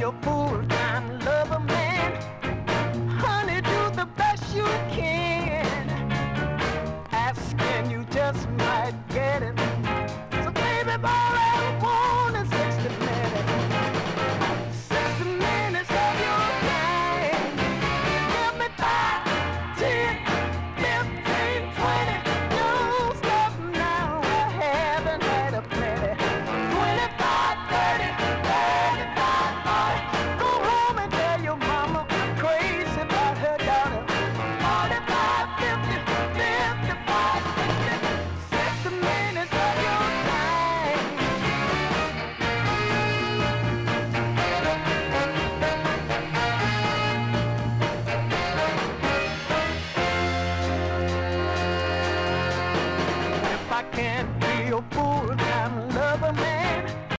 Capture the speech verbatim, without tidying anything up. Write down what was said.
a full-time lover man. Honey, do the best you can. Asking you just might get it. So baby, all I want is sixty minutes. sixty minutes of your time. Give me five, ten, fifteen, twenty. Don't stop now, I haven't had a plenty. twenty-five, thirty, thirty-five, forty. Go home and tell your mama I'm crazy about her daughter. forty-five, fifty, fifty-five, sixty. sixty minutes of your time. If I can't